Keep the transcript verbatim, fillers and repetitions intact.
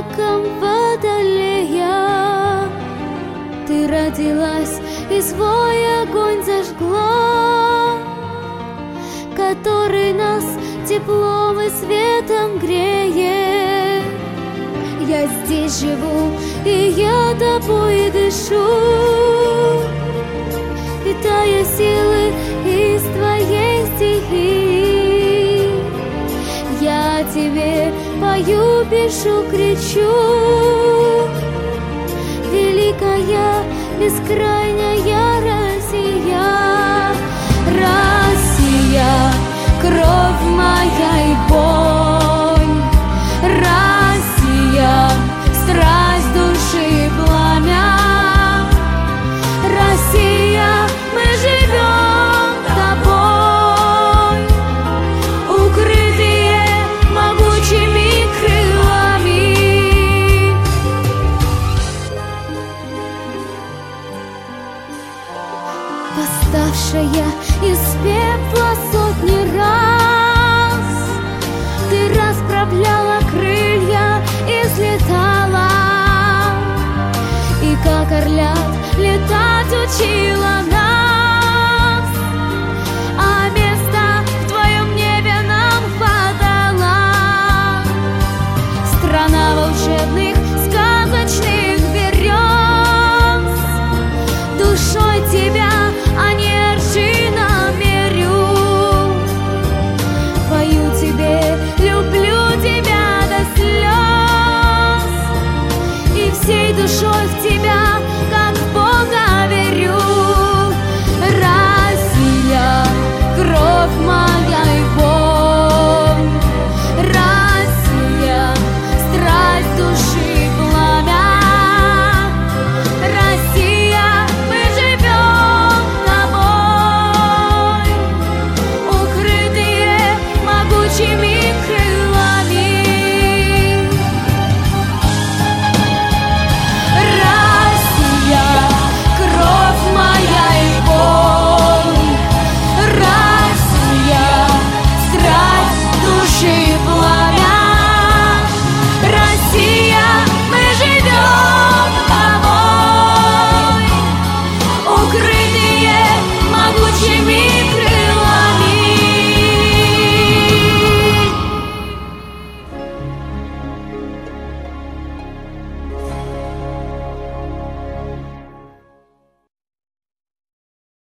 облаком водолея. Ты родилась и свой огонь зажгла, который нас теплом и светом греет. Я здесь живу, и я тобой дышу, питая силы из твоей стихии. Я тебе пою, пишу, кричу: великая, бескрайняя Россия. Россия, кровь моя и боль, Россия, страсть души пламя. Россия, мы живем тобой, укрытые могучими крылами. Восставшая из пепла сотни раз, ты расправляла крылья и взлетала, и как орлят летать учила